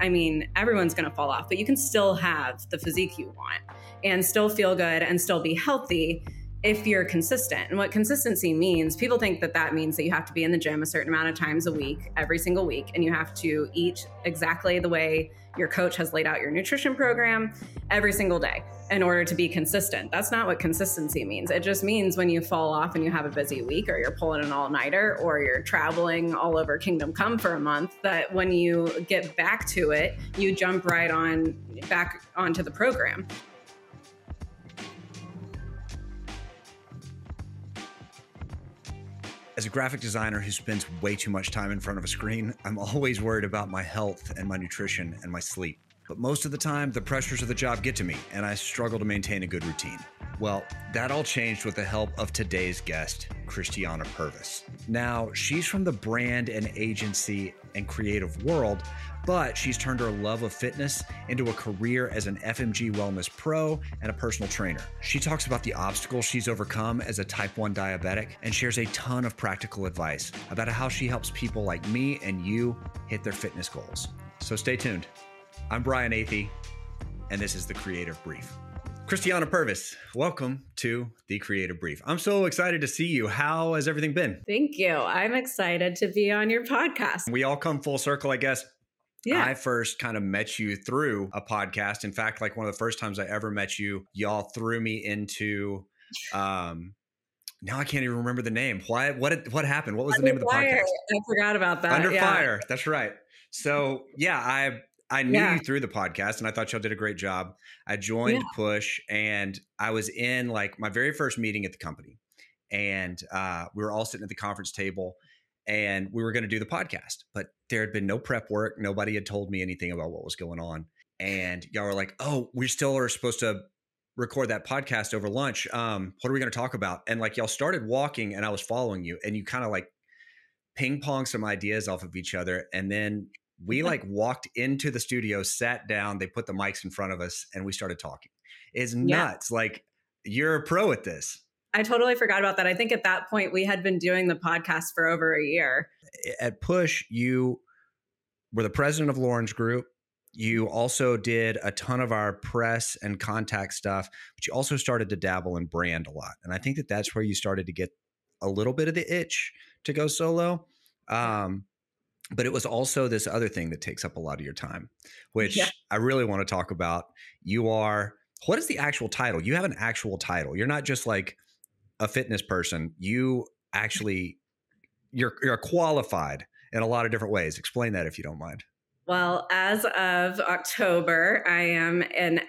I mean, everyone's going to fall off, but you can still have the physique you want and still feel good and still be healthy if you're consistent. And what consistency means, people think that that means that you have to be in the gym a certain amount of times a week, every single week, and you have to eat exactly the way your coach has laid out your nutrition program every single day in order to be consistent. That's not what consistency means. It just means when you fall off and you have a busy week, or you're pulling an all-nighter, or you're traveling all over Kingdom Come for a month, that when you get back to it, you jump right on back onto the program. As a graphic designer who spends way too much time in front of a screen, I'm always worried about my health and my nutrition and my sleep. But most of the time, the pressures of the job get to me, and I struggle to maintain a good routine. Well, that all changed with the help of today's guest, Christiana Purvis. Now, she's from the brand and agency and creative world, but she's turned her love of fitness into a career as an FMG wellness pro and a personal trainer. She talks about the obstacles she's overcome as a type 1 diabetic and shares a ton of practical advice about how she helps people like me and you hit their fitness goals. So stay tuned. I'm Brian Athey, and this is The Creative Brief. Christiana Purvis, welcome to The Creative Brief. I'm so excited to see you. How has everything been? Thank you. I'm excited to be on your podcast. We all come full circle, I guess. Yeah. I first kind of met you through a podcast. In fact, like one of the first times I ever met you, y'all threw me into, now I can't even remember the name. What happened? What was the name of the podcast? I forgot about that. Under Fire. That's right. So yeah, I knew you through the podcast, and I thought y'all did a great job. I joined Push, and I was in like my very first meeting at the company, and we were all sitting at the conference table, and we were going to do the podcast, but there had been no prep work. Nobody had told me anything about what was going on. And y'all were like, oh, we still are supposed to record that podcast over lunch. What are we going to talk about? And like y'all started walking, and I was following you, and you kind of like ping pong some ideas off of each other. And then we like walked into the studio, sat down, they put the mics in front of us, and we started talking. It's nuts. Like, you're a pro at this. I totally forgot about that. I think at that point we had been doing the podcast for over a year. At Push, you were the president of Lauren's group. You also did a ton of our press and contact stuff, but you also started to dabble in brand a lot. And I think that that's where you started to get a little bit of the itch to go solo. But it was also this other thing that takes up a lot of your time, which I really want to talk about. What is the actual title? You have an actual title. You're not just like a fitness person. You're qualified in a lot of different ways. Explain that if you don't mind. Well, as of October, I am an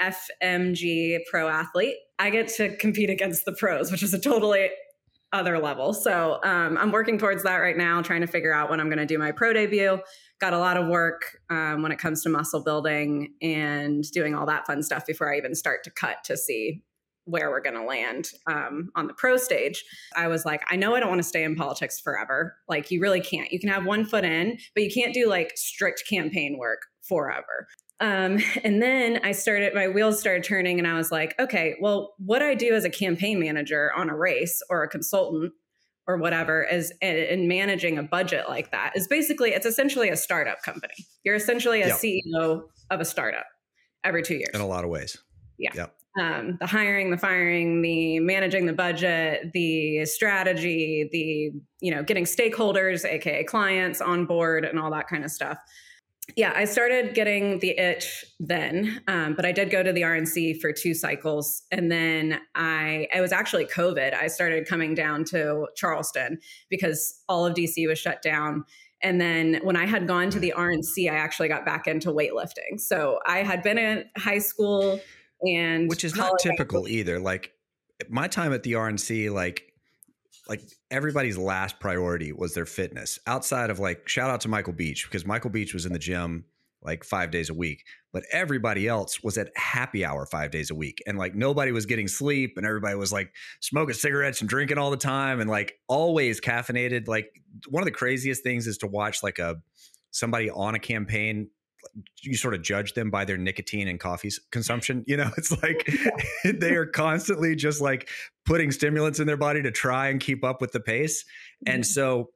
FMG pro athlete. I get to compete against the pros, which is a totally other level. So I'm working towards that right now, trying to figure out when I'm going to do my pro debut. Got a lot of work when it comes to muscle building and doing all that fun stuff before I even start to cut to see where we're going to land on the pro stage. I was like, I know I don't want to stay in politics forever. Like, you really can't. You can have one foot in, but you can't do like strict campaign work forever. And then my wheels started turning, and I was like, okay, well, what I do as a campaign manager on a race or a consultant or whatever is in managing a budget like that is basically, it's essentially a startup company. You're essentially a CEO of a startup every 2 years. In a lot of ways. Yeah. Yep. The hiring, the firing, the managing the budget, the strategy, the, getting stakeholders, AKA clients on board and all that kind of stuff. Yeah, I started getting the itch then, but I did go to the RNC for 2 cycles. And then it was actually COVID. I started coming down to Charleston because all of DC was shut down. And then when I had gone to the RNC, I actually got back into weightlifting. So I had been in high school and which is not typical either. Like my time at the RNC, like everybody's last priority was their fitness outside of like, shout out to Michael Beach, because Michael Beach was in the gym like 5 days a week, but everybody else was at happy hour 5 days a week. And like nobody was getting sleep, and everybody was like smoking cigarettes and drinking all the time and like always caffeinated. Like one of the craziest things is to watch like somebody on a campaign. You sort of judge them by their nicotine and coffee consumption. It's like they are constantly just like putting stimulants in their body to try and keep up with the pace. And so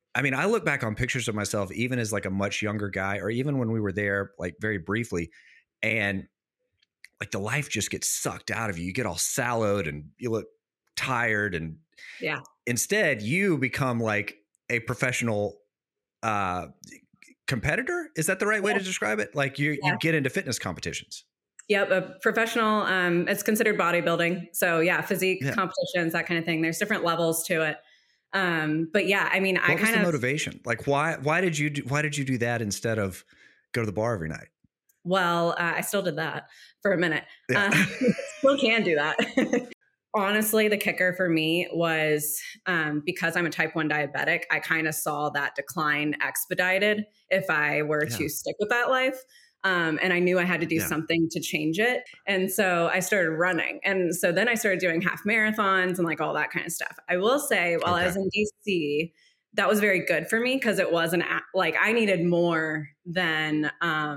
I mean, I look back on pictures of myself, even as like a much younger guy, or even when we were there, like very briefly, and like the life just gets sucked out of you. You get all sallowed and you look tired. And Yeah. instead you become like a professional uh, competitor. Is that the right way to describe it? Like you get into fitness competitions. Yep, a professional. It's considered bodybuilding. So yeah, physique competitions, that kind of thing. There's different levels to it. But yeah, I mean, what was the motivation? Like, why did you do that instead of go to the bar every night? Well, I still did that for a minute. Yeah. Still can do that. Honestly, the kicker for me was because I'm a type 1 diabetic, I kind of saw that decline expedited if I were to stick with that life. And I knew I had to do something to change it. And so I started running. And so then I started doing half marathons and like all that kind of stuff. I will say while I was in DC, that was very good for me because it wasn't like I needed more than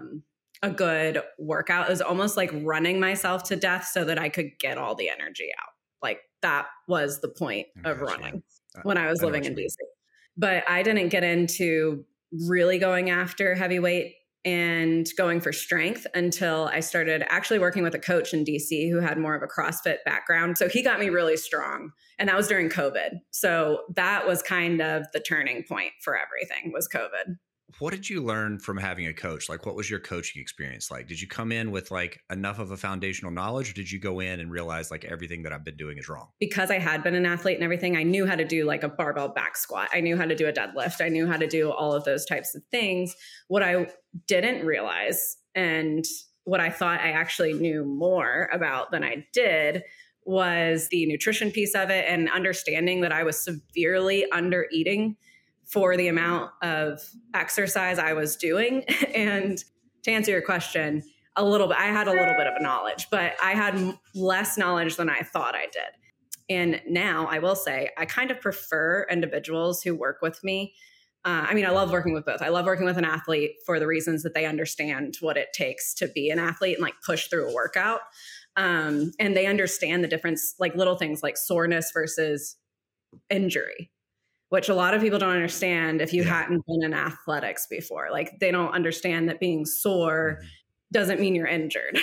a good workout. It was almost like running myself to death so that I could get all the energy out. Like that was the point of running when I was living in DC. But I didn't get into really going after heavyweight and going for strength until I started actually working with a coach in DC who had more of a CrossFit background. So he got me really strong. And that was during COVID. So that was kind of the turning point for everything was COVID. What did you learn from having a coach? Like, what was your coaching experience like? Did you come in with like enough of a foundational knowledge, or did you go in and realize like everything that I've been doing is wrong? Because I had been an athlete and everything, I knew how to do like a barbell back squat. I knew how to do a deadlift. I knew how to do all of those types of things. What I didn't realize and what I thought I actually knew more about than I did was the nutrition piece of it and understanding that I was severely under eating for the amount of exercise I was doing. And to answer your question, I had a little bit of knowledge, but I had less knowledge than I thought I did. And now I will say, I kind of prefer individuals who work with me. I mean, I love working with both. I love working with an athlete for the reasons that they understand what it takes to be an athlete and like push through a workout. And they understand the difference, like little things like soreness versus injury, which a lot of people don't understand if you hadn't been in athletics before. Like they don't understand that being sore doesn't mean you're injured.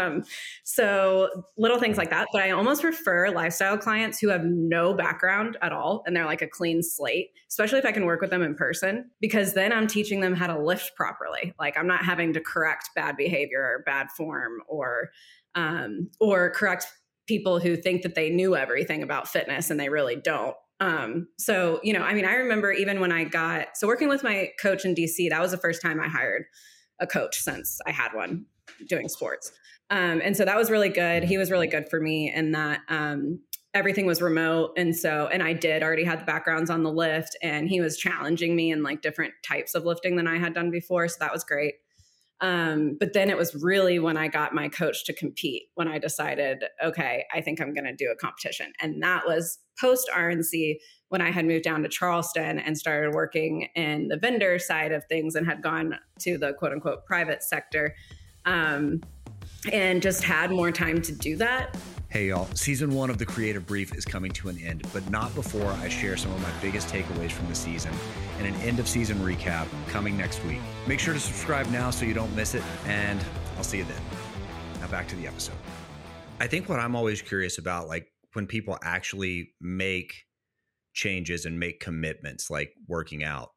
So little things like that. But I almost prefer lifestyle clients who have no background at all and they're like a clean slate, especially if I can work with them in person, because then I'm teaching them how to lift properly. Like I'm not having to correct bad behavior or bad form or correct people who think that they knew everything about fitness and they really don't. So, you know, I mean, I remember even when working with my coach in DC, that was the first time I hired a coach since I had one doing sports. And so that was really good. He was really good for me in that, everything was remote. And I did already had the backgrounds on the lift and he was challenging me in like different types of lifting than I had done before. So that was great. But then it was really when I got my coach to compete, when I decided, okay, I think I'm going to do a competition. And that was post RNC when I had moved down to Charleston and started working in the vendor side of things and had gone to the quote unquote private sector, and just had more time to do that. Hey y'all, season 1 of The Creative Brief is coming to an end, but not before I share some of my biggest takeaways from the season and an end of season recap coming next week. Make sure to subscribe now so you don't miss it, and I'll see you then. Now back to the episode. I think what I'm always curious about, like when people actually make changes and make commitments, like working out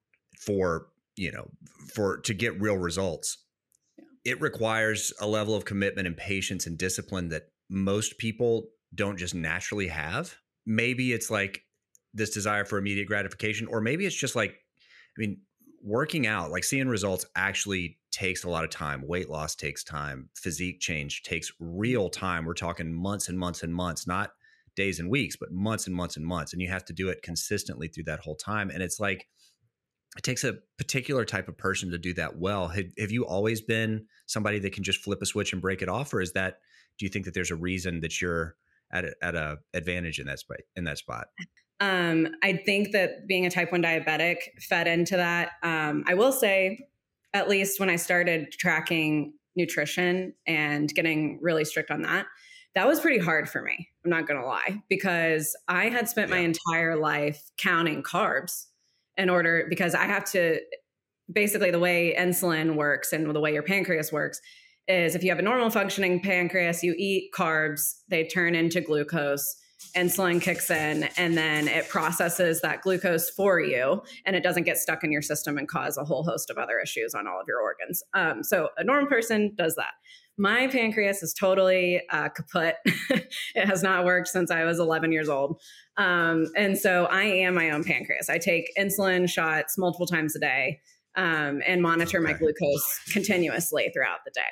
to get real results, it requires a level of commitment and patience and discipline that most people don't just naturally have. Maybe it's like this desire for immediate gratification, or maybe it's just like, I mean, working out, like seeing results actually takes a lot of time. Weight loss takes time. Physique change takes real time. We're talking months and months and months, not days and weeks, but months and months and months. And you have to do it consistently through that whole time. And it's like, it takes a particular type of person to do that well. Have you always been somebody that can just flip a switch and break it off? Or do you think that there's a reason that you're at a advantage in that spot? I think that being a type 1 diabetic fed into that. I will say, at least when I started tracking nutrition and getting really strict on that, that was pretty hard for me. I'm not going to lie, because I had spent my entire life counting carbs because I have to, basically the way insulin works and the way your pancreas works is if you have a normal functioning pancreas, you eat carbs, they turn into glucose, insulin kicks in, and then it processes that glucose for you, and it doesn't get stuck in your system and cause a whole host of other issues on all of your organs. So a normal person does that. My pancreas is totally kaput. It has not worked since I was 11 years old. And so I am my own pancreas. I take insulin shots multiple times a day and monitor my glucose continuously throughout the day.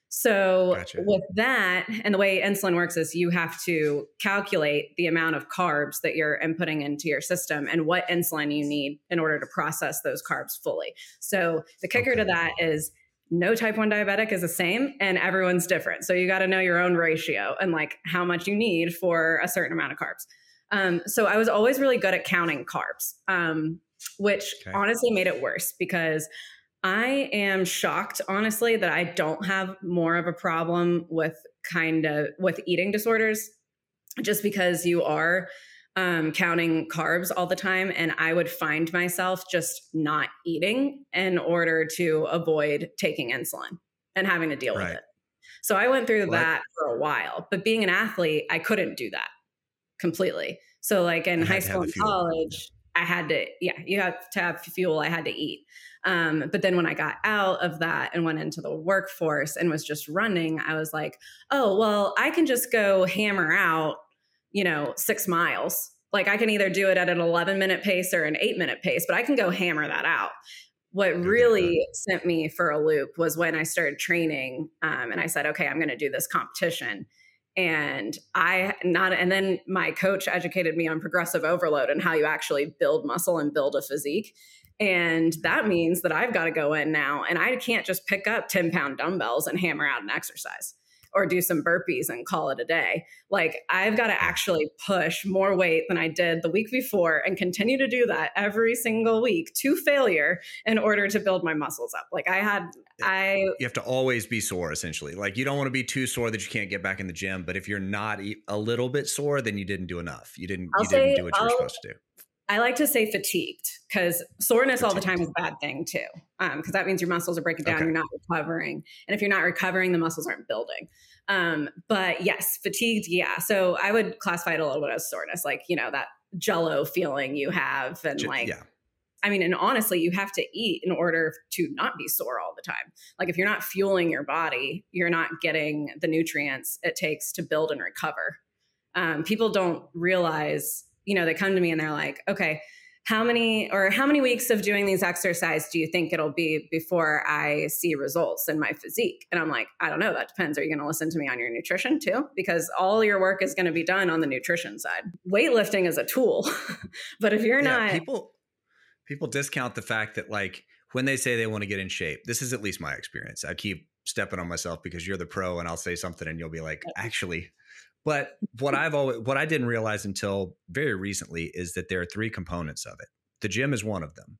So with that, and the way insulin works is you have to calculate the amount of carbs that you're inputting into your system and what insulin you need in order to process those carbs fully. So the kicker to that is no type 1 diabetic is the same and everyone's different. So you got to know your own ratio and like how much you need for a certain amount of carbs. So I was always really good at counting carbs, which honestly made it worse because I am shocked, honestly, that I don't have more of a problem with eating disorders just because you are counting carbs all the time. And I would find myself just not eating in order to avoid taking insulin and having to deal with it. So I went through that for a while, but being an athlete, I couldn't do that completely. So like in high school and college, I had to, you have to have fuel. I had to eat. But then when I got out of that and went into the workforce and was just running, I was like, oh, well, I can just go hammer out, 6 miles. Like I can either do it at an 11-minute pace or an 8-minute pace, but I can go hammer that out. What really sent me for a loop was when I started training, and I said, okay, I'm going to do this competition. And then my coach educated me on progressive overload and how you actually build muscle and build a physique. And that means that I've got to go in now and I can't just pick up 10-pound dumbbells and hammer out an exercise or do some burpees and call it a day. Like I've got to actually push more weight than I did the week before and continue to do that every single week to failure in order to build my muscles up. Like you have to always be sore essentially. Like you don't want to be too sore that you can't get back in the gym. But if you're not a little bit sore, then you didn't do enough. You didn't do what you were supposed to do. I like to say fatigued because soreness all the time is a bad thing too. Because that means your muscles are breaking down. You're not recovering. And if you're not recovering, the muscles aren't building. But yes, fatigued. Yeah. So I would classify it a little bit as soreness, like, that jello feeling you have. And and honestly, you have to eat in order to not be sore all the time. Like if you're not fueling your body, you're not getting the nutrients it takes to build and recover. People don't realize, they come to me and they're like, okay, how many weeks of doing these exercises do you think it'll be before I see results in my physique? And I'm like, I don't know. That depends. Are you going to listen to me on your nutrition too? Because all your work is going to be done on the nutrition side. Weightlifting is a tool, but if you're not... People discount the fact that like when they say they want to get in shape, this is at least my experience. I keep stepping on myself because you're the pro and I'll say something and you'll be like, actually... But what I didn't realize until very recently is that there are 3 components of it. The gym is one of them,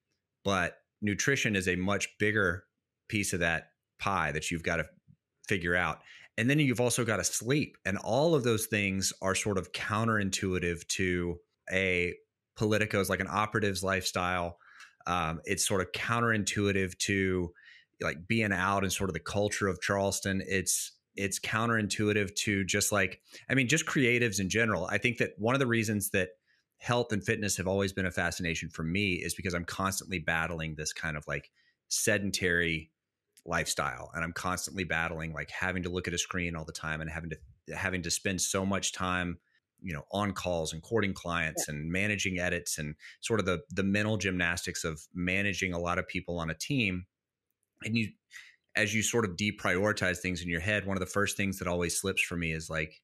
but nutrition is a much bigger piece of that pie that you've got to figure out. And then you've also got to sleep. And all of those things are sort of counterintuitive to a politicos, like an operative's lifestyle. It's sort of counterintuitive to like being out and sort of the culture of Charleston. It's counterintuitive to just creatives in general. I think that one of the reasons that health and fitness have always been a fascination for me is because I'm constantly battling this kind of like sedentary lifestyle. And I'm constantly battling like having to look at a screen all the time and having to spend so much time, on calls and courting clients and managing edits and sort of the mental gymnastics of managing a lot of people on a team. And as you sort of deprioritize things in your head, one of the first things that always slips for me is like,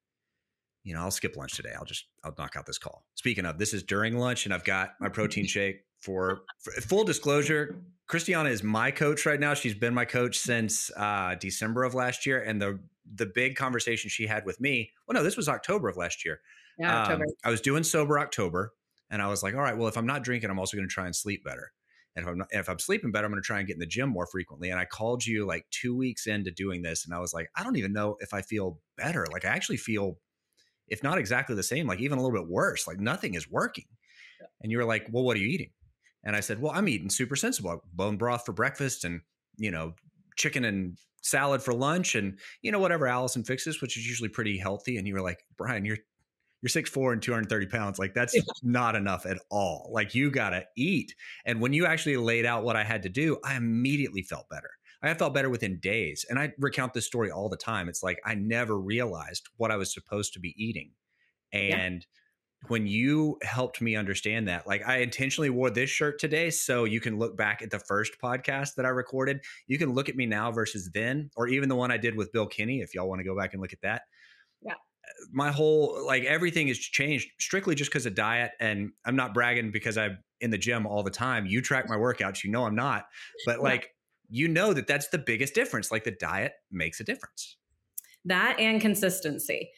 I'll skip lunch today. I'll knock out this call. Speaking of, this is during lunch and I've got my protein shake for full disclosure. Christiana is my coach right now. She's been my coach since December of last year. And the big conversation she had with me, this was October of last year. Yeah, October. I was doing sober October and I was like, all right, well, if I'm not drinking, I'm also going to try and sleep better. And if I'm sleeping better, I'm going to try and get in the gym more frequently. And I called you like 2 weeks into doing this. And I was like, I don't even know if I feel better. Like I actually feel, if not exactly the same, like even a little bit worse, like nothing is working. Yeah. And you were like, well, what are you eating? And I said, well, I'm eating super sensible, bone broth for breakfast and, chicken and salad for lunch and, whatever Allison fixes, which is usually pretty healthy. And you were like, Brian, you're 6'4" and 230 pounds. Like that's not enough at all. Like you got to eat. And when you actually laid out what I had to do, I immediately felt better. I felt better within days. And I recount this story all the time. It's like, I never realized what I was supposed to be eating. And when you helped me understand that, like I intentionally wore this shirt today, so you can look back at the first podcast that I recorded. You can look at me now versus then, or even the one I did with Bill Kinney, if y'all want to go back and look at that. Yeah. My whole, like everything has changed strictly just because of diet. And I'm not bragging because I'm in the gym all the time. You track my workouts, I'm not, but like, that's the biggest difference. Like the diet makes a difference. That and consistency.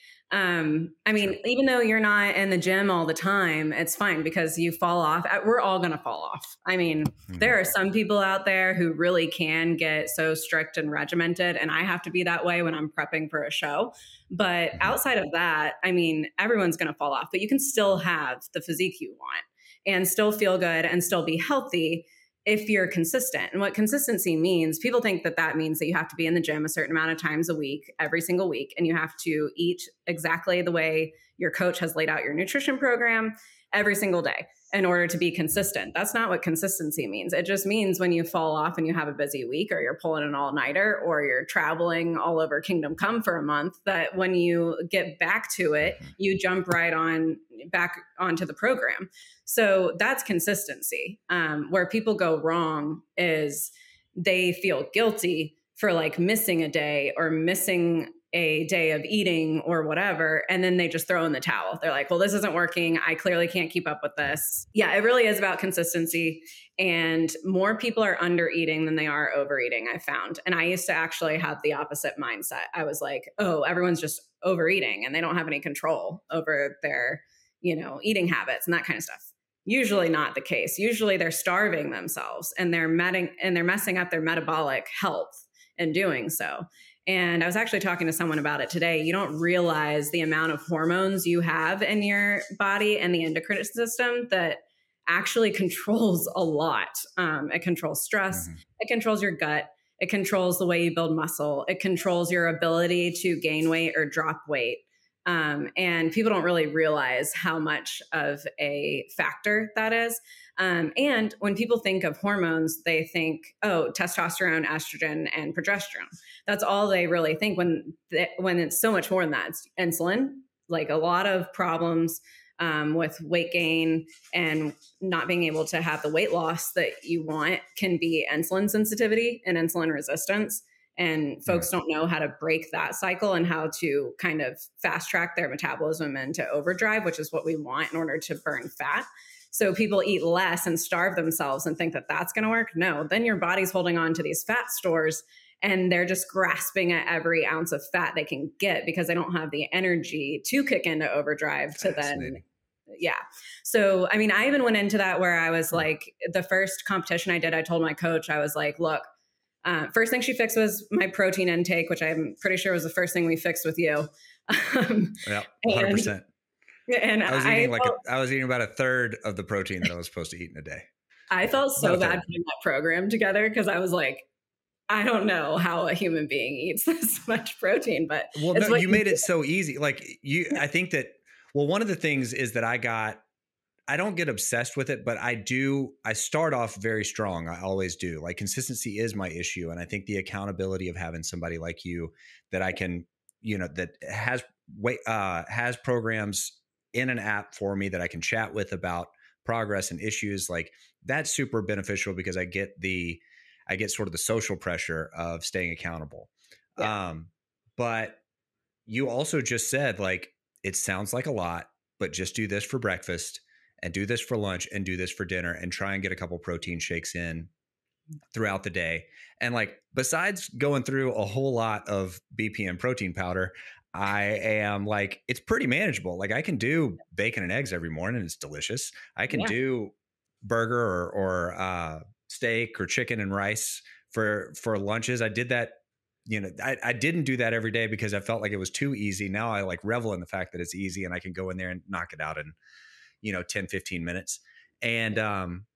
Even though you're not in the gym all the time, it's fine because you fall off. We're all going to fall off. There are some people out there who really can get so strict and regimented, and I have to be that way when I'm prepping for a show. But outside of that, everyone's going to fall off, but you can still have the physique you want and still feel good and still be healthy if you're consistent. And what consistency means, people think that means that you have to be in the gym a certain amount of times a week, every single week, and you have to eat exactly the way your coach has laid out your nutrition program every single day in order to be consistent. That's not what consistency means. It just means when you fall off and you have a busy week, or you're pulling an all-nighter, or you're traveling all over Kingdom Come for a month, that when you get back to it, you jump back onto the program. So that's consistency. Where people go wrong is they feel guilty for like missing a day or missing a day of eating or whatever. And then they just throw in the towel. They're like, well, this isn't working. I clearly can't keep up with this. Yeah, it really is about consistency. And more people are under eating than they are overeating, I found. And I used to actually have the opposite mindset. I was like, oh, everyone's just overeating and they don't have any control over their, eating habits and that kind of stuff. Usually not the case. Usually they're starving themselves and they're messing up their metabolic health in doing so. And I was actually talking to someone about it today. You don't realize the amount of hormones you have in your body and the endocrine system that actually controls a lot. It controls stress. It controls your gut. It controls the way you build muscle. It controls your ability to gain weight or drop weight. And people don't really realize how much of a factor that is. And when people think of hormones, they think, oh, testosterone, estrogen, and progesterone. That's all they really think when it's so much more than that. It's insulin, like a lot of problems with weight gain and not being able to have the weight loss that you want can be insulin sensitivity and insulin resistance. And folks don't know how to break that cycle and how to kind of fast track their metabolism into overdrive, which is what we want in order to burn fat. So people eat less and starve themselves and think that that's going to work. No, then your body's holding on to these fat stores and they're just grasping at every ounce of fat they can get because they don't have the energy to kick into overdrive to then. Yeah. So, I even went into that where I was like, the first competition I did, I told my coach, I was like, look, first thing she fixed was my protein intake, which I'm pretty sure was the first thing we fixed with you. Yeah, 100%. And I was eating about a third of the protein that I was supposed to eat in a day. I felt so bad putting that program together because I was like, I don't know how a human being eats this much protein, but you made it so easy. Like I think that, one of the things is that I don't get obsessed with it, but I start off very strong. I always do. Like consistency is my issue. And I think the accountability of having somebody like you that I can, that has programs in an app for me that I can chat with about progress and issues, like that's super beneficial because I get sort of the social pressure of staying accountable. Yeah. But you also just said, like, it sounds like a lot, but just do this for breakfast and do this for lunch and do this for dinner and try and get a couple protein shakes in throughout the day. And like, besides going through a whole lot of BPM protein powder, I am like, it's pretty manageable. Like I can do bacon and eggs every morning. It's delicious. I can do burger or steak or chicken and rice for lunches. I did that. I didn't do that every day because I felt like it was too easy. Now I like revel in the fact that it's easy and I can go in there and knock it out in, 10, 15 minutes. And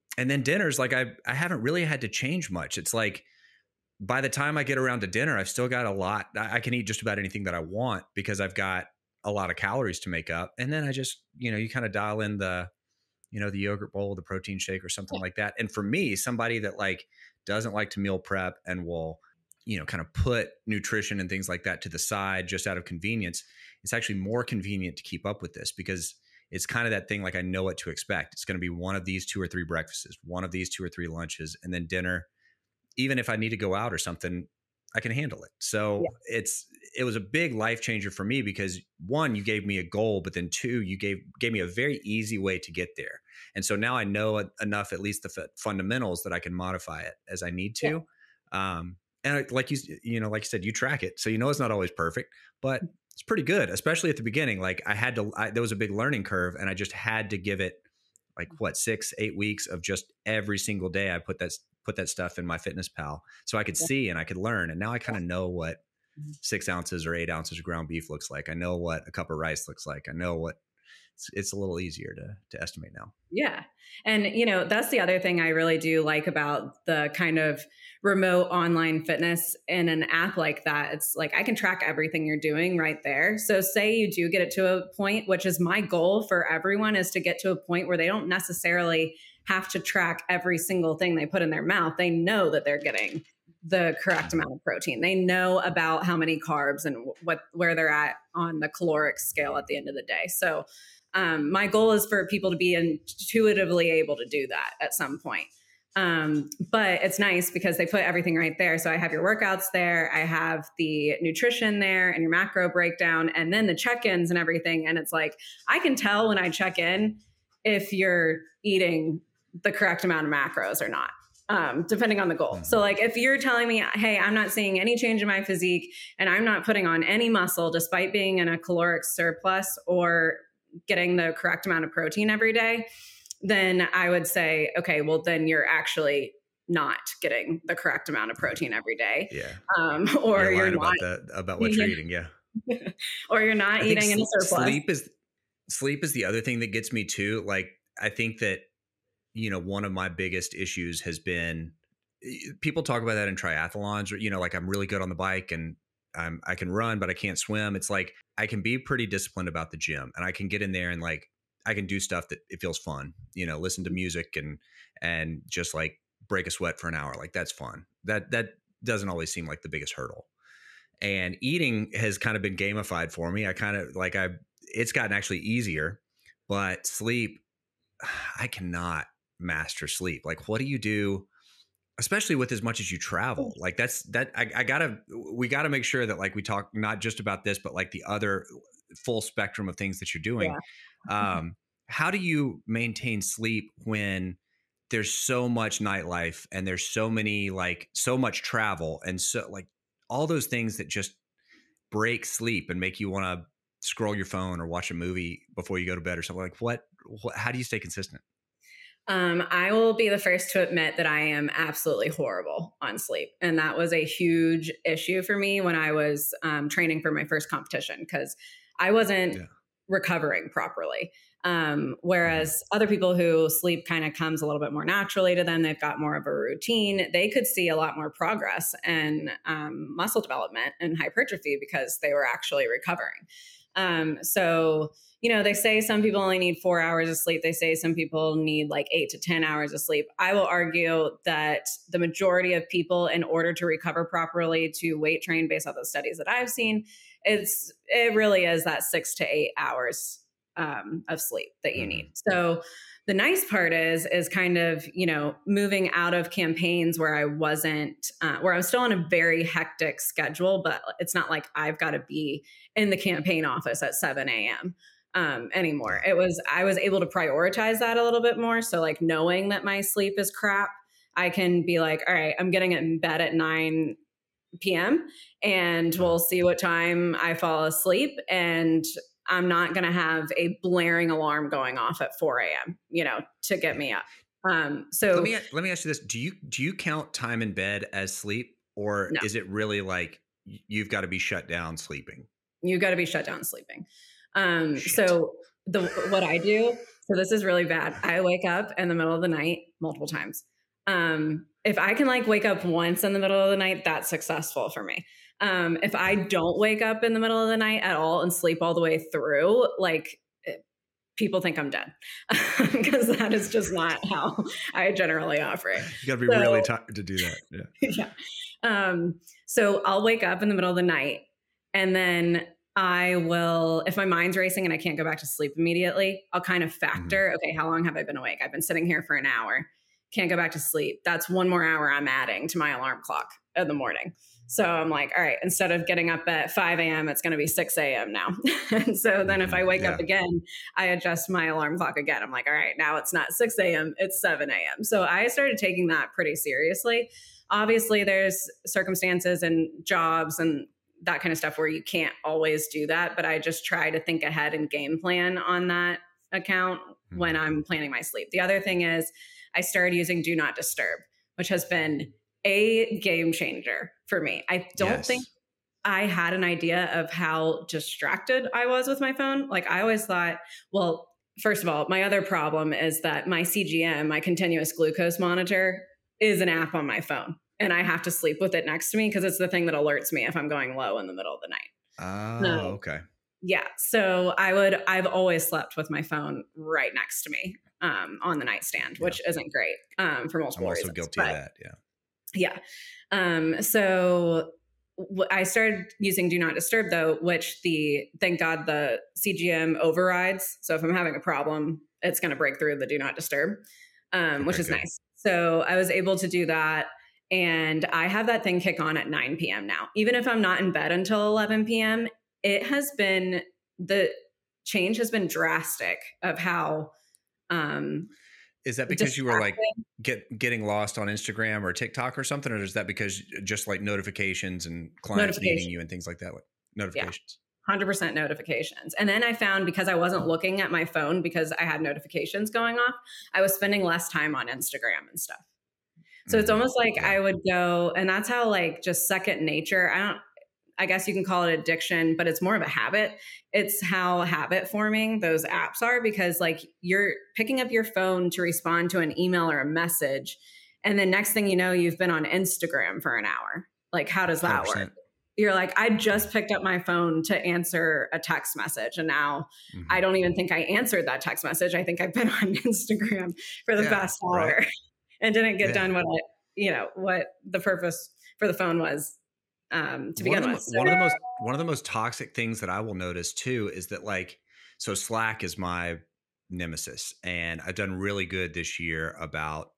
And then dinners, like I haven't really had to change much. It's like by the time I get around to dinner, I've still got a lot. I can eat just about anything that I want because I've got a lot of calories to make up. And then I just, you kind of dial in the yogurt bowl, the protein shake or something like that. And for me, somebody that like doesn't like to meal prep and will, kind of put nutrition and things like that to the side just out of convenience, it's actually more convenient to keep up with this because it's kind of that thing like I know what to expect. It's going to be one of these 2 or 3 breakfasts, one of these 2 or 3 lunches, and then dinner. Even if I need to go out or something, I can handle it. So it was a big life changer for me because 1, you gave me a goal, but then 2, you gave me a very easy way to get there. And so now I know enough, at least the fundamentals, that I can modify it as I need to. And like you said, you track it, so it's not always perfect, but it's pretty good, especially at the beginning. Like there was a big learning curve, and I just had to give it like 6-8 weeks of just every single day. I put that stuff in my MyFitnessPal so I could see and I could learn. And now I kind of know what 6 ounces or 8 ounces of ground beef looks like. I know what a cup of rice looks like. I know what it's a little easier to estimate now. Yeah. And, that's the other thing I really do like about the kind of remote online fitness in an app like that. It's like, I can track everything you're doing right there. So say you do get it to a point, which is my goal for everyone, is to get to a point where they don't necessarily have to track every single thing they put in their mouth. They know that they're getting the correct amount of protein. They know about how many carbs and where they're at on the caloric scale at the end of the day. So my goal is for people to be intuitively able to do that at some point. But it's nice because they put everything right there. So I have your workouts there. I have the nutrition there and your macro breakdown and then the check-ins and everything. And it's like, I can tell when I check in if you're eating the correct amount of macros or not. Depending on the goal. So like if you're telling me, hey, I'm not seeing any change in my physique and I'm not putting on any muscle despite being in a caloric surplus or getting the correct amount of protein every day, then I would say, okay, well then you're actually not getting the correct amount of protein every day. Yeah. Or you're not about what you're eating. Yeah. Or you're not eating in a surplus. Sleep is the other thing that gets me too. Like, I think that, one of my biggest issues has been, people talk about that in triathlons, or, like I'm really good on the bike and I can run, but I can't swim. It's like, I can be pretty disciplined about the gym and I can get in there and like, I can do stuff that it feels fun, listen to music and just like break a sweat for an hour. Like that's fun. That doesn't always seem like the biggest hurdle. And eating has kind of been gamified for me. It's gotten actually easier, but sleep, I cannot master sleep. Like, what do you do? Especially with as much as you travel, like we gotta make sure that like we talk not just about this, but like the other full spectrum of things that you're doing. Yeah. How do you maintain sleep when there's so much nightlife and there's so much travel and so like all those things that just break sleep and make you want to scroll your phone or watch a movie before you go to bed or something? Like what how do you stay consistent? I will be the first to admit that I am absolutely horrible on sleep. And that was a huge issue for me when I was training for my first competition because I wasn't recovering properly. Whereas other people who sleep kind of comes a little bit more naturally to them, they've got more of a routine, they could see a lot more progress and muscle development and hypertrophy because they were actually recovering. So they say some people only need 4 hours of sleep. They say some people need like 8 to 10 hours of sleep. I will argue that the majority of people, in order to recover properly, to weight train based on the studies that I've seen, it really is that 6 to 8 hours of sleep that you need. So the nice part is kind of, moving out of campaigns where I wasn't, where I was still on a very hectic schedule, but it's not like I've got to be in the campaign office at 7 a.m. Anymore. I was able to prioritize that a little bit more. So like knowing that my sleep is crap, I can be like, all right, I'm getting in bed at 9 p.m. and we'll see what time I fall asleep. And I'm not going to have a blaring alarm going off at 4 a.m., to get me up. So let me ask you this. Do you count time in bed as sleep, or is it really like you've got to be shut down sleeping? You've got to be shut down sleeping. So what I do, So this is really bad. I wake up in the middle of the night multiple times. If I can like wake up once in the middle of the night, that's successful for me. If I don't wake up in the middle of the night at all and sleep all the way through, like people think I'm dead because that is just not how I generally operate. You got to be really tired to do that. Yeah. So I'll wake up in the middle of the night, and then I will, if my mind's racing and I can't go back to sleep immediately, I'll kind of factor, okay, how long have I been awake? I've been sitting here for an hour. Can't go back to sleep. That's one more hour I'm adding to my alarm clock in the morning. So I'm like, all right, instead of getting up at 5 a.m., it's going to be 6 a.m. now. And so then if I wake up again, I adjust my alarm clock again. I'm like, all right, now it's not 6 a.m., it's 7 a.m. So I started taking that pretty seriously. Obviously, there's circumstances and jobs and that kind of stuff where you can't always do that. But I just try to think ahead and game plan on that account when I'm planning my sleep. The other thing is I started using Do Not Disturb, which has been a game changer for me. I don't think I had an idea of how distracted I was with my phone. Like I always thought, well, first of all, my other problem is that my CGM, my continuous glucose monitor, is an app on my phone. And I have to sleep with it next to me because it's the thing that alerts me if I'm going low in the middle of the night. Oh, okay. Yeah. So I've always slept with my phone right next to me on the nightstand, which isn't great for multiple reasons. I'm also guilty of that. Yeah. So I started using Do Not Disturb though, which thank God the CGM overrides. So if I'm having a problem, it's going to break through the Do Not Disturb, which is nice. So I was able to do that. And I have that thing kick on at 9 p.m. now. Even if I'm not in bed until 11 p.m., the change has been drastic of how is that because you were like getting lost on Instagram or TikTok or something? Or is that because just like notifications and clients needing you and things like that? Like notifications. Yeah, 100% notifications. And then I found because I wasn't looking at my phone because I had notifications going off, I was spending less time on Instagram and stuff. So it's almost like I would go, and that's how like just second nature. I guess you can call it addiction, but it's more of a habit. It's how habit forming those apps are because like you're picking up your phone to respond to an email or a message. And then next thing you know, you've been on Instagram for an hour. Like, how does that 100%. Work? You're like, I just picked up my phone to answer a text message. And now I don't even think I answered that text message. I think I've been on Instagram for the past hour. Right. And didn't get done what the purpose for the phone was to begin with. One of the most toxic things that I will notice too is that so Slack is my nemesis, and I've done really good this year about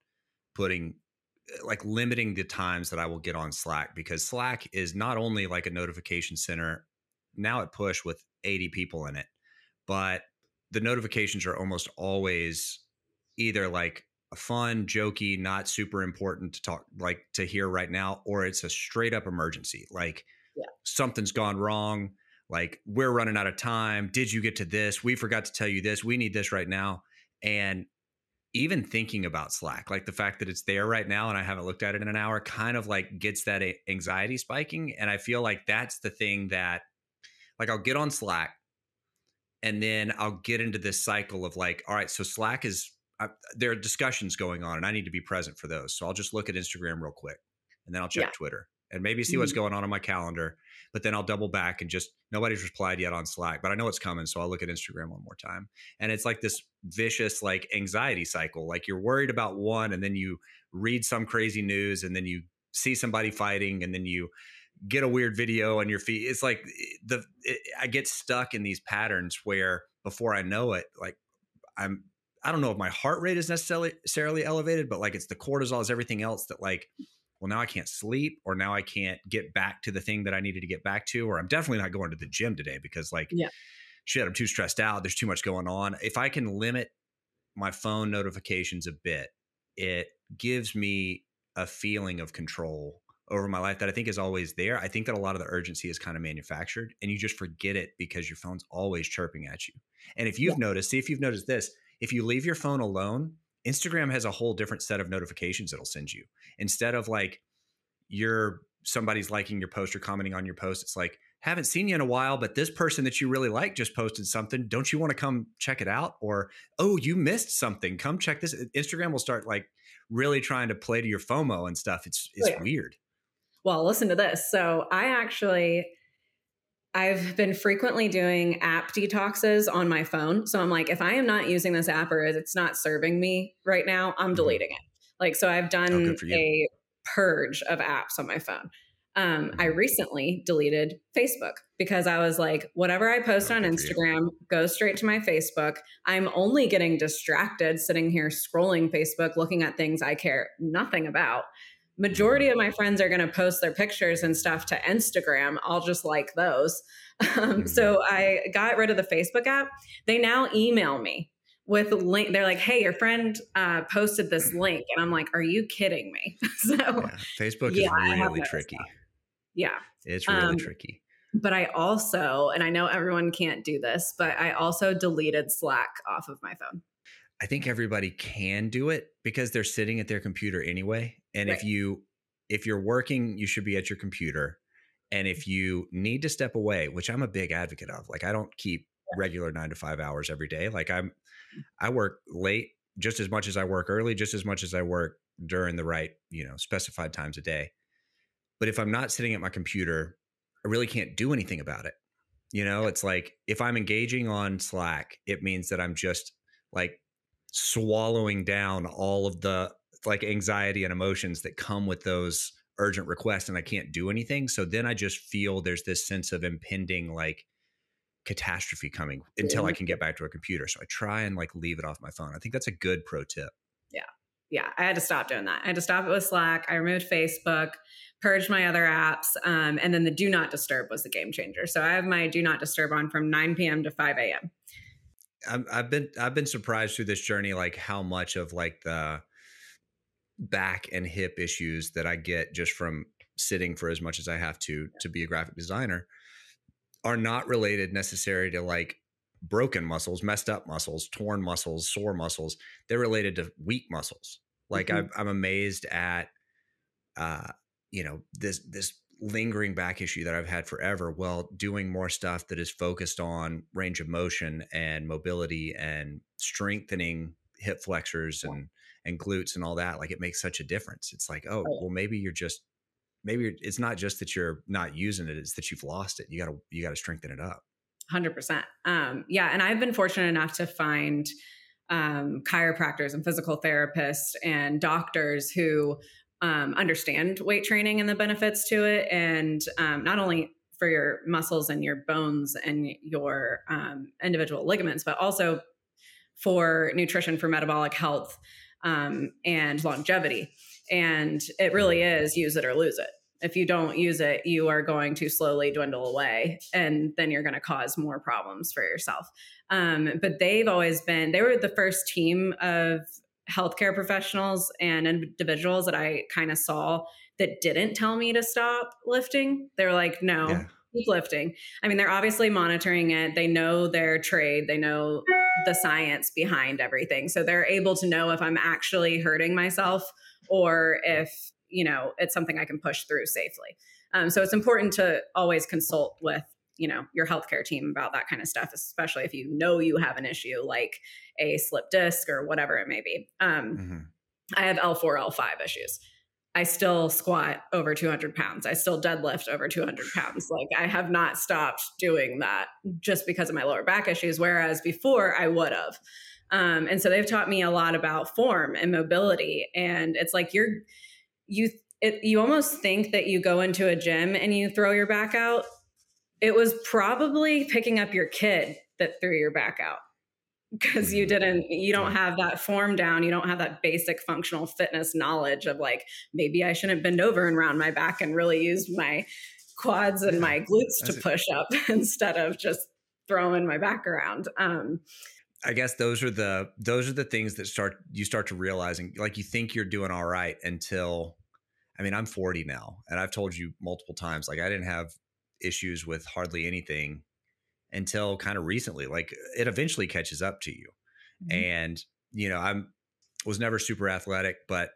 limiting the times that I will get on Slack, because Slack is not only like a notification center now at Push with 80 people in it, but the notifications are almost always either like a fun, jokey, not super important to talk, like to hear right now, or it's a straight up emergency. Like something's gone wrong. Like we're running out of time. Did you get to this? We forgot to tell you this. We need this right now. And even thinking about Slack, like the fact that it's there right now and I haven't looked at it in an hour kind of like gets that anxiety spiking. And I feel like that's the thing that like I'll get on Slack and then I'll get into this cycle of like, all right, so Slack is, there are discussions going on and I need to be present for those. So I'll just look at Instagram real quick and then I'll check Twitter and maybe see what's going on my calendar, but then I'll double back and just nobody's replied yet on Slack, but I know it's coming. So I'll look at Instagram one more time. And it's like this vicious, like anxiety cycle. Like you're worried about one and then you read some crazy news and then you see somebody fighting and then you get a weird video on your feed. It's like I get stuck in these patterns where before I know it, like I don't know if my heart rate is necessarily elevated, but like it's the cortisol, is everything else that like, well, now I can't sleep, or now I can't get back to the thing that I needed to get back to, or I'm definitely not going to the gym today because like, shit, I'm too stressed out. There's too much going on. If I can limit my phone notifications a bit, it gives me a feeling of control over my life that I think is always there. I think that a lot of the urgency is kind of manufactured and you just forget it because your phone's always chirping at you. And if you've noticed, see if you've noticed this, if you leave your phone alone, Instagram has a whole different set of notifications it'll send you. Instead of like your somebody's liking your post or commenting on your post, it's like, haven't seen you in a while, but this person that you really like just posted something. Don't you want to come check it out? Or, oh, you missed something. Come check this. Instagram will start like really trying to play to your FOMO and stuff. It's weird. Well, listen to this. So I've been frequently doing app detoxes on my phone. So I'm like, if I am not using this app or it's not serving me right now, I'm deleting it. Like, so I've done a purge of apps on my phone. I recently deleted Facebook because I was like, whatever I post on Instagram goes straight to my Facebook. I'm only getting distracted sitting here scrolling Facebook, looking at things I care nothing about. Majority of my friends are going to post their pictures and stuff to Instagram. I'll just like those. So I got rid of the Facebook app. They now email me with a link. They're like, hey, your friend posted this link. And I'm like, are you kidding me? So Facebook is really tricky. Yeah. It's really tricky. But I also, and I know everyone can't do this, but I also deleted Slack off of my phone. I think everybody can do it because they're sitting at their computer anyway. And if you're working, you should be at your computer. And if you need to step away, which I'm a big advocate of, like I don't keep regular 9 to 5 hours every day. Like I work late just as much as I work early, just as much as I work during the right, specified times a day. But if I'm not sitting at my computer, I really can't do anything about it. It's like if I'm engaging on Slack, it means that I'm just like swallowing down all of the like anxiety and emotions that come with those urgent requests, and I can't do anything. So then I just feel there's this sense of impending like catastrophe coming until I can get back to a computer. So I try and like leave it off my phone. I think that's a good pro tip. Yeah. I had to stop doing that. I had to stop it with Slack. I removed Facebook, purged my other apps. And then the do not disturb was the game changer. So I have my do not disturb on from 9 p.m. to 5 a.m. I've been surprised through this journey, like how much of like the back and hip issues that I get just from sitting for as much as I have to be a graphic designer are not related necessarily to like broken muscles, messed up muscles, torn muscles, sore muscles. They're related to weak muscles. Like I'm amazed at, this lingering back issue that I've had forever. Well, doing more stuff that is focused on range of motion and mobility and strengthening hip flexors and glutes and all that, like it makes such a difference. It's like, well, maybe it's not just that you're not using it, it's that you've lost it. You gotta strengthen it up. 100%. Yeah. And I've been fortunate enough to find chiropractors and physical therapists and doctors who understand weight training and the benefits to it. And not only for your muscles and your bones and your individual ligaments, but also for nutrition, for metabolic health and longevity. And it really is use it or lose it. If you don't use it, you are going to slowly dwindle away, and then you're going to cause more problems for yourself. But they were the first team of healthcare professionals and individuals that I kind of saw that didn't tell me to stop lifting. They were like, no, keep lifting. I mean, they're obviously monitoring it. They know their trade. They know the science behind everything. So they're able to know if I'm actually hurting myself or if, it's something I can push through safely. So it's important to always consult with, your healthcare team about that kind of stuff, especially if you have an issue like a slip disc or whatever it may be. I have L4, L5 issues. I still squat over 200 pounds. I still deadlift over 200 pounds. Like I have not stopped doing that just because of my lower back issues. Whereas before I would have. And so they've taught me a lot about form and mobility. And it's like you almost think that you go into a gym and you throw your back out. It was probably picking up your kid that threw your back out because you don't have that form down. You don't have that basic functional fitness knowledge of like, maybe I shouldn't bend over and round my back and really use my quads and my glutes to push up instead of just throwing my back around. I guess those are the things that you start to realize, and like you think you're doing all right until, I mean, I'm 40 now, and I've told you multiple times, like I didn't have issues with hardly anything until kind of recently. Like it eventually catches up to you. And, I was never super athletic, but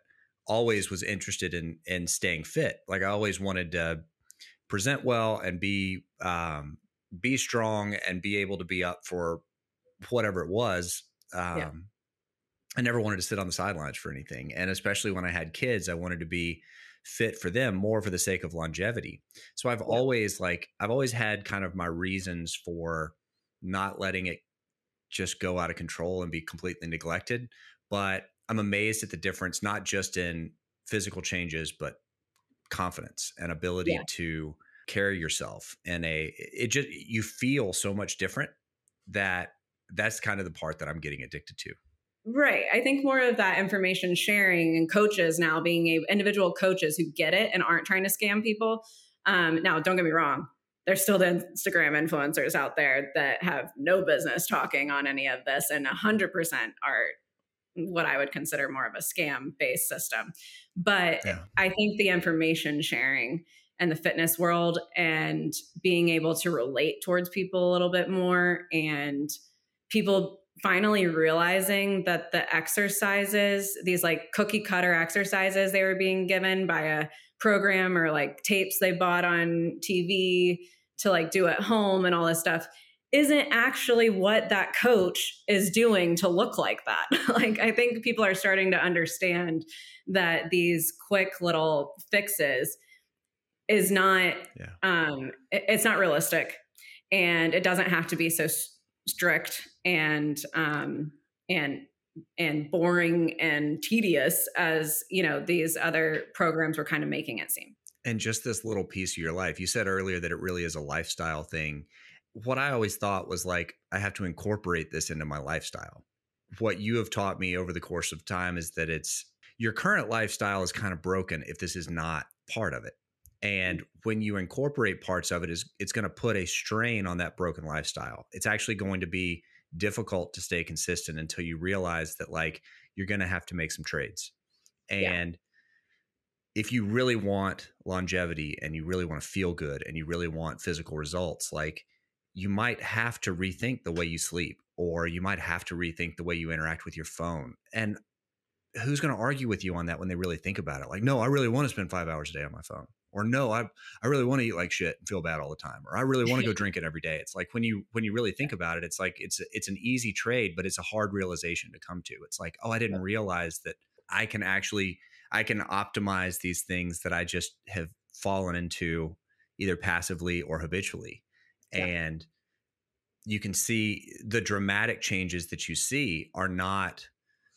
always was interested in staying fit. Like I always wanted to present well and be strong and be able to be up for whatever it was. Yeah. I never wanted to sit on the sidelines for anything. And especially when I had kids, I wanted to be fit for them more for the sake of longevity. So I've always had kind of my reasons for not letting it just go out of control and be completely neglected. But I'm amazed at the difference, not just in physical changes, but confidence and ability to carry yourself you feel so much different. That's kind of the part that I'm getting addicted to. Right. I think more of that information sharing and coaches now being individual coaches who get it and aren't trying to scam people. Now, don't get me wrong. There's still the Instagram influencers out there that have no business talking on any of this, and 100% are what I would consider more of a scam-based system. But I think the information sharing and the fitness world and being able to relate towards people a little bit more, and people finally realizing that the exercises, these like cookie cutter exercises they were being given by a program or like tapes they bought on TV to like do at home and all this stuff, isn't actually what that coach is doing to look like that. Like, I think people are starting to understand that these quick little fixes is not, it's not realistic, and it doesn't have to be so strict and boring and tedious as, you know, these other programs were kind of making it seem. And just this little piece of your life. You said earlier that it really is a lifestyle thing. What I always thought was like, I have to incorporate this into my lifestyle. What you have taught me over the course of time is that your current lifestyle is kind of broken if this is not part of it. And when you incorporate parts of it, it's going to put a strain on that broken lifestyle. It's actually going to be difficult to stay consistent until you realize that like you're going to have to make some trades. And if you really want longevity and you really want to feel good and you really want physical results, like you might have to rethink the way you sleep, or you might have to rethink the way you interact with your phone. And who's going to argue with you on that when they really think about it? Like, no, I really want to spend 5 hours a day on my phone. Or no, I really want to eat like shit and feel bad all the time. Or I really want to go drink it every day. It's like when you really think about it, it's like it's an easy trade, but it's a hard realization to come to. It's like, oh, I didn't realize that I can optimize these things that I just have fallen into either passively or habitually. And you can see the dramatic changes that you see are not,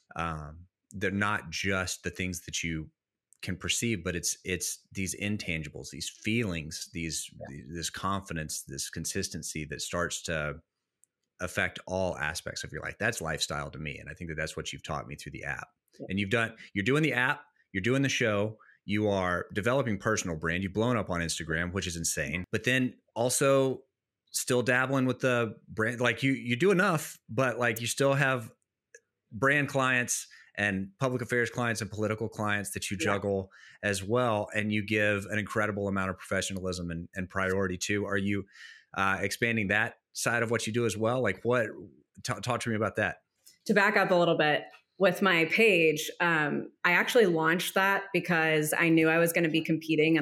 they're not just the things that you can perceive, but it's these intangibles, these feelings, this confidence, this consistency that starts to affect all aspects of your life. That's lifestyle to me. And I think that that's what you've taught me through the app. And you're doing the app, you're doing the show, you are developing personal brand, you've blown up on Instagram, which is insane, but then also still dabbling with the brand. Like you do enough, but like you still have brand clients and public affairs clients and political clients that you juggle as well. And you give an incredible amount of professionalism and priority to. Are you expanding that side of what you do as well? Like talk to me about that. To back up a little bit with my page, I actually launched that because I knew I was going to be competing, and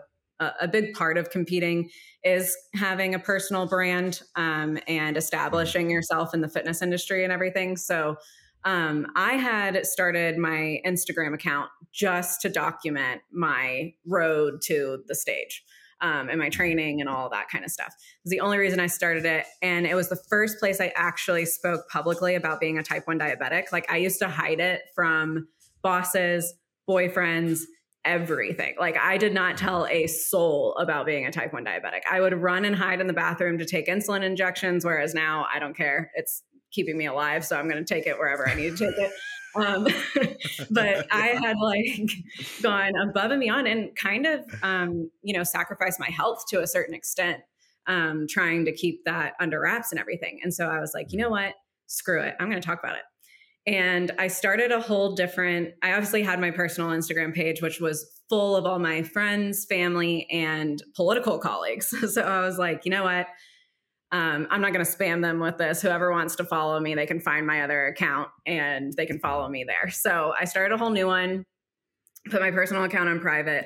a big part of competing is having a personal brand and establishing yourself in the fitness industry and everything. So I had started my Instagram account just to document my road to the stage and my training and all that kind of stuff. It was the only reason I started it. And it was the first place I actually spoke publicly about being a type 1 diabetic. Like I used to hide it from bosses, boyfriends, everything. Like I did not tell a soul about being a type 1 diabetic. I would run and hide in the bathroom to take insulin injections, whereas now I don't care. It's keeping me alive, so I'm going to take it wherever I need to take it. But I had like gone above and beyond and kind of, sacrificed my health to a certain extent, trying to keep that under wraps and everything. And so I was like, you know what? Screw it. I'm going to talk about it. And I started I obviously had my personal Instagram page, which was full of all my friends, family, and political colleagues. So I was like, you know what? I'm not going to spam them with this. Whoever wants to follow me, they can find my other account and they can follow me there. So I started a whole new one. put my personal account on private.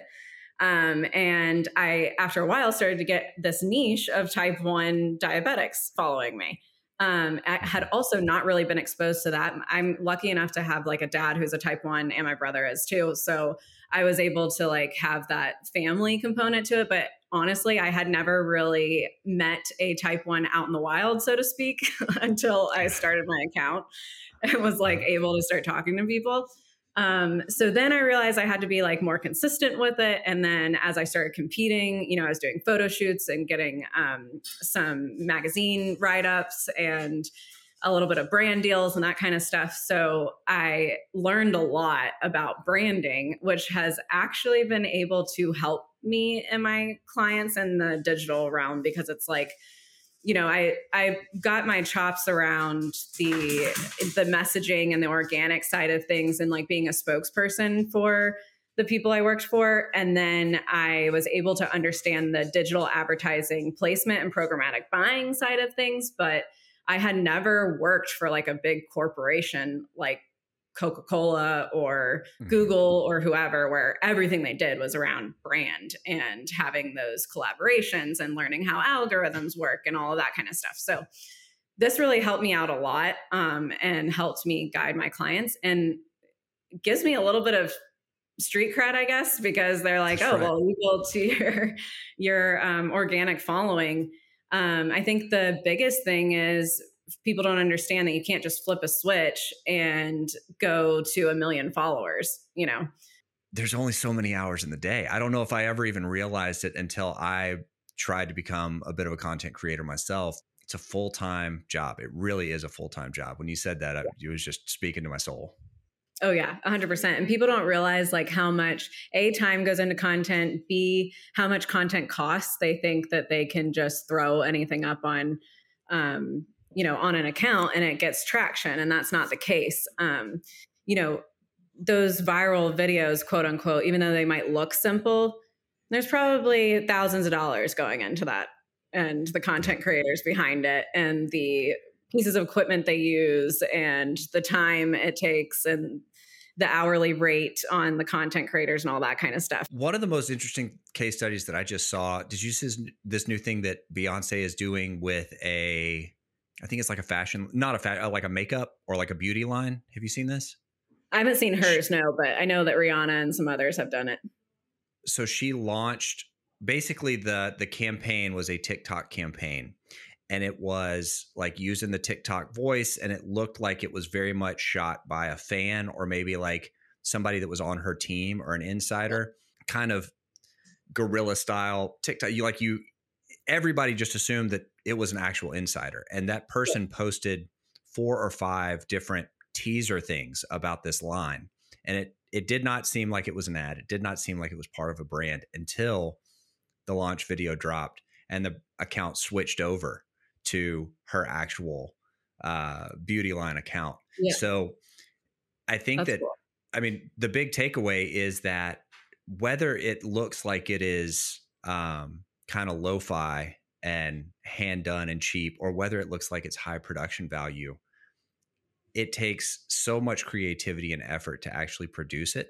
And I, after a while, started to get this niche of type 1 diabetics following me. I had also not really been exposed to that. I'm lucky enough to have like a dad who's a type 1 and my brother is too. So I was able to like have that family component to it. But honestly, I had never really met a type 1 out in the wild, so to speak, until I started my account and was like able to start talking to people. So then I realized I had to be like more consistent with it. And then as I started competing, I was doing photo shoots and getting some magazine write-ups and a little bit of brand deals and that kind of stuff. So I learned a lot about branding, which has actually been able to help me and my clients in the digital realm, because it's like, I got my chops around the messaging and the organic side of things and like being a spokesperson for the people I worked for. And then I was able to understand the digital advertising placement and programmatic buying side of things. But I had never worked for like a big corporation like Coca-Cola or Google or whoever, where everything they did was around brand and having those collaborations and learning how algorithms work and all of that kind of stuff. So this really helped me out a lot, and helped me guide my clients, and gives me a little bit of street cred, I guess, because they're like, That's well, you build to your organic following. I think the biggest thing is people don't understand that you can't just flip a switch and go to 1 million followers, There's only so many hours in the day. I don't know if I ever even realized it until I tried to become a bit of a content creator myself. It's a full-time job. It really is a full-time job. When you said that, it was just speaking to my soul. Oh yeah, 100%. And people don't realize like how much A, time goes into content, B, how much content costs. They think that they can just throw anything up on, on an account and it gets traction. And that's not the case. Those viral videos, quote unquote, even though they might look simple, there's probably thousands of dollars going into that, and the content creators behind it, and the pieces of equipment they use, and the time it takes, and the hourly rate on the content creators and all that kind of stuff. One of the most interesting case studies that I just saw, did you see this new thing that Beyonce is doing with I think it's like a fashion, like a makeup or like a beauty line. Have you seen this? I haven't seen hers, no, but I know that Rihanna and some others have done it. So she launched, basically the campaign was a TikTok campaign, and it was like using the TikTok voice, and it looked like it was very much shot by a fan or maybe like somebody that was on her team or an insider, kind of guerrilla style TikTok. Everybody just assumed that it was an actual insider, and that person posted 4 or 5 different teaser things about this line. And it did not seem like it was an ad. It did not seem like it was part of a brand until the launch video dropped and the account switched over to her actual beauty line account. Yeah. So I think That's cool. The big takeaway is that whether it looks like it is kind of lo-fi and hand done and cheap, or whether it looks like it's high production value, it takes so much creativity and effort to actually produce it,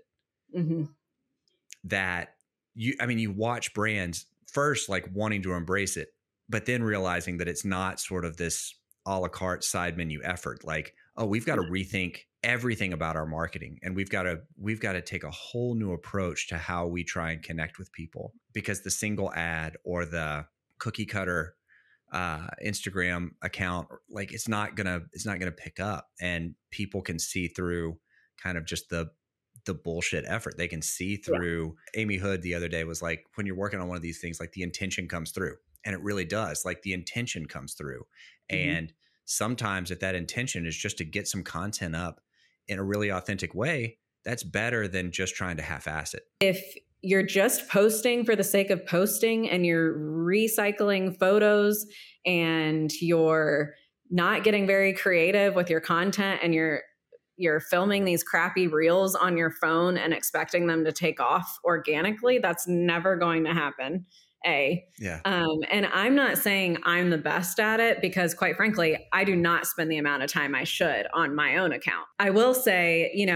that you watch brands first like wanting to embrace it, but then realizing that it's not sort of this a la carte side menu effort. Like, oh, we've got to rethink everything about our marketing, and we've got to take a whole new approach to how we try and connect with people, because the single ad or the cookie cutter Instagram account, like it's not gonna pick up, and people can see through kind of just the bullshit effort. They can see through. Yeah. Amy Hood the other day was like, when you're working on one of these things, like the intention comes through, and it really does. Like the intention comes through. And sometimes if that intention is just to get some content up in a really authentic way, that's better than just trying to half-ass it. If you're just posting for the sake of posting, and you're recycling photos, and you're not getting very creative with your content, and you're filming these crappy reels on your phone and expecting them to take off organically, that's never going to happen. Yeah. And I'm not saying I'm the best at it, because quite frankly, I do not spend the amount of time I should on my own account. I will say,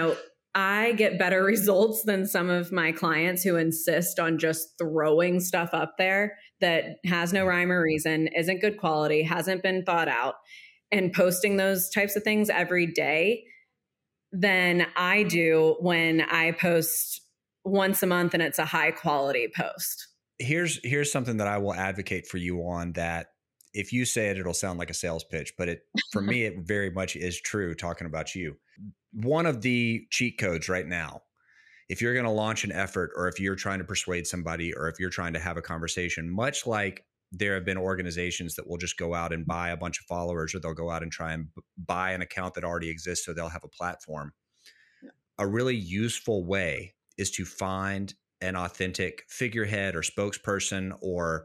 I get better results than some of my clients who insist on just throwing stuff up there that has no rhyme or reason, isn't good quality, hasn't been thought out, and posting those types of things every day than I do when I post once a month and it's a high quality post. Here's something that I will advocate for you on, that if you say it, it'll sound like a sales pitch, but for me, it very much is true talking about you. One of the cheat codes right now, if you're going to launch an effort, or if you're trying to persuade somebody, or if you're trying to have a conversation, much like there have been organizations that will just go out and buy a bunch of followers, or they'll go out and try and buy an account that already exists so they'll have a platform. A really useful way is to find an authentic figurehead or spokesperson or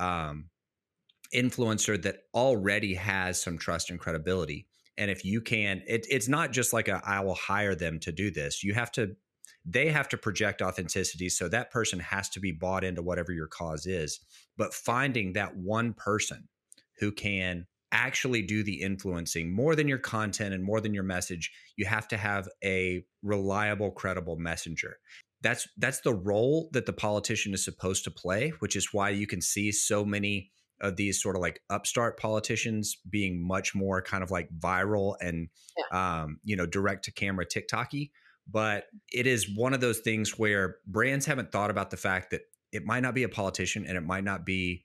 influencer that already has some trust and credibility. And if you can, it's not just like I will hire them to do this. They have to project authenticity. So that person has to be bought into whatever your cause is. But finding that one person who can actually do the influencing more than your content and more than your message, you have to have a reliable, credible messenger. That's the role that the politician is supposed to play, which is why you can see so many of these sort of like upstart politicians being much more kind of like viral and, direct to camera TikTok-y. But it is one of those things where brands haven't thought about the fact that it might not be a politician and it might not be,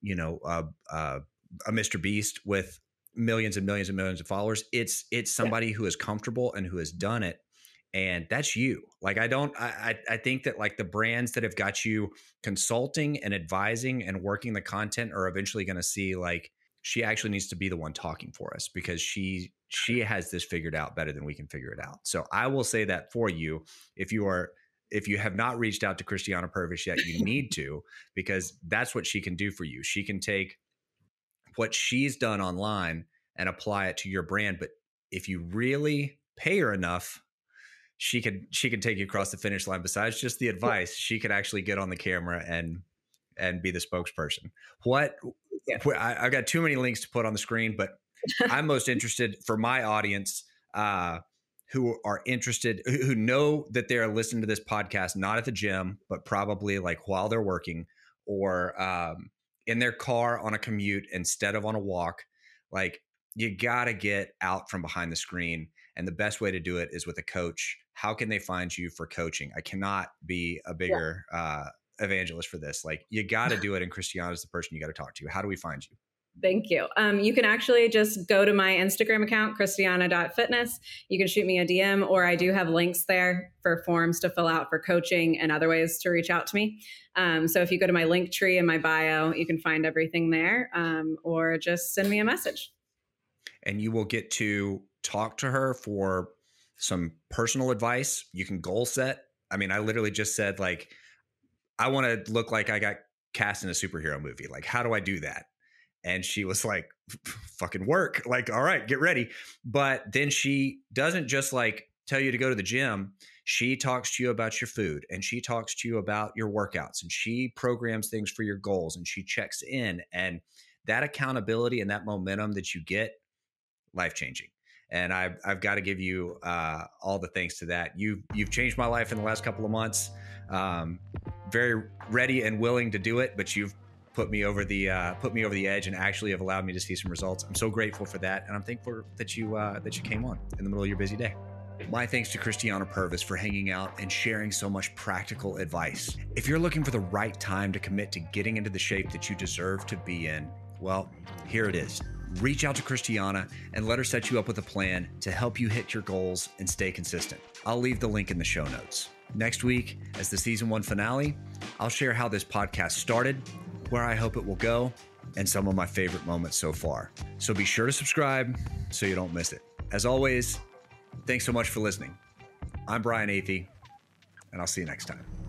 a Mr. Beast with millions and millions and millions of followers. It's somebody who is comfortable and who has done it. And that's you. Like, I think that like the brands that have got you consulting and advising and working the content are eventually going to see like, she actually needs to be the one talking for us, because she has this figured out better than we can figure it out. So I will say that for you, if you have not reached out to Christiana Purvis yet, you need to, because that's what she can do for you. She can take what she's done online and apply it to your brand. But if you really pay her enough, she can take you across the finish line. Besides just the advice, she could actually get on the camera and be the spokesperson. I've got too many links to put on the screen, but I'm most interested for my audience who are interested, who know that they're listening to this podcast, not at the gym, but probably like while they're working or in their car on a commute instead of on a walk. Like, you got to get out from behind the screen. And the best way to do it is with a coach. How can they find you for coaching? I cannot be a bigger evangelist for this. Like, you got to do it. And Christiana is the person you got to talk to. How do we find you? Thank you. You can actually just go to my Instagram account, Christiana.fitness. You can shoot me a DM, or I do have links there for forms to fill out for coaching and other ways to reach out to me. So if you go to my link tree in my bio, you can find everything there, or just send me a message. And you will get to talk to her for some personal advice. You can goal set. I mean, I literally just said, like, I want to look like I got cast in a superhero movie. Like, how do I do that? And she was like, fucking work. Like, all right, get ready. But then she doesn't just like tell you to go to the gym. She talks to you about your food, and she talks to you about your workouts, and she programs things for your goals, and she checks in. And that accountability and that momentum that you get, life-changing. And I've got to give you all the thanks to that. You've changed my life in the last couple of months. Very ready and willing to do it, but you've put me over the edge and actually have allowed me to see some results. I'm so grateful for that, and I'm thankful that you came on in the middle of your busy day. My thanks to Christiana Purvis for hanging out and sharing so much practical advice. If you're looking for the right time to commit to getting into the shape that you deserve to be in, well, here it is. Reach out to Christiana and let her set you up with a plan to help you hit your goals and stay consistent. I'll leave the link in the show notes. Next week, as the season 1 finale, I'll share how this podcast started, where I hope it will go, and some of my favorite moments so far. So be sure to subscribe so you don't miss it. As always, thanks so much for listening. I'm Brian Athey, and I'll see you next time.